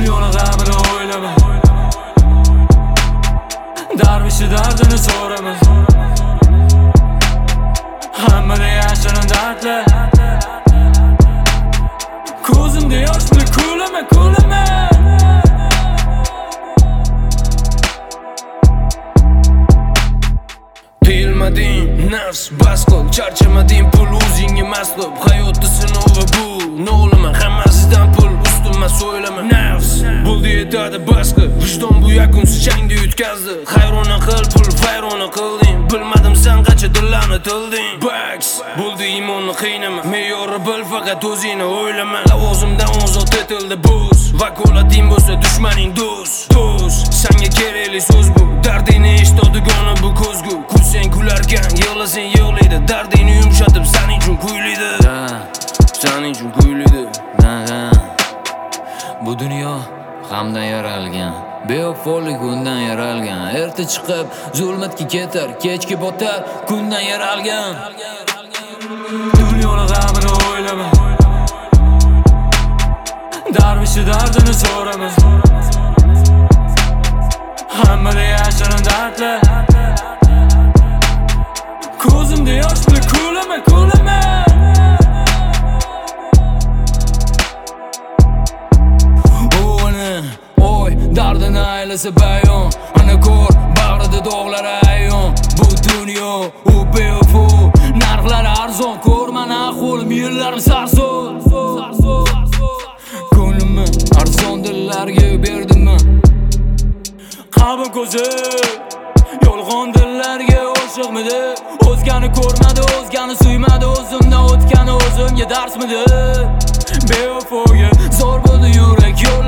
Dunyoni g'amini o'ylama, darvishi dardini so'rama. Hammada yashirin dardlar, ko'zimda yosh bilan kulama, kulama. Tiyilmading nafs bas qil, charchamading pul o'zingga maslub. Hayotda sinovi bu, nolama hammasidan pul ustunma so'ylama. Nafs bo'ldi yetadi bas qil, vijdon bu yakunsiz jangda yutkazdi. Hayrona qil pul vayrona qilding, bilmadim sen qancha dillarni tilding. Baks bo'ldi iymonni qiynama, me'yori bil faqat o'zingni o'ylama. Lavozimdan ozod etildi buz, vakolating bo'lsa dushmaning do'st. Senga kerakli so'z bu, dardingni eshitadigan bu ko'zgu. Kulsang kularkan, yig'lasang yig'laydi, dardingni yumshatib sening uchun kuylaydi. Sening uchun kuylaydi. Bu dunyo g'amdan yaralgan, bevafolik undan yaralgan. Erta chiqib zulmatga ketar, kechki botar, kundan yaralgan. Dunyoni g'amini o'ylama, darvishi dardini so'rama. Hammada yashirin dardlar, ko'zimda yosh bilan kulama, kulama. Oy, dardini aylasa bayon, ana ko'r bag'rida dog'lar ayon. Bu dunyo u bevafo, narxlar arzon, ko'rman ahvolim yillarim sarson. Ko'nglimni arzon dillarga berdimmi? Qalbim ko'zi yolg'on dillarga oshiqmidi? O'zgani ko'rmadi, o'zgani suymadi, o'zimdan o'tgani o'zimga darsmidi? Bevafoga zor bo'ldi yurak yo'l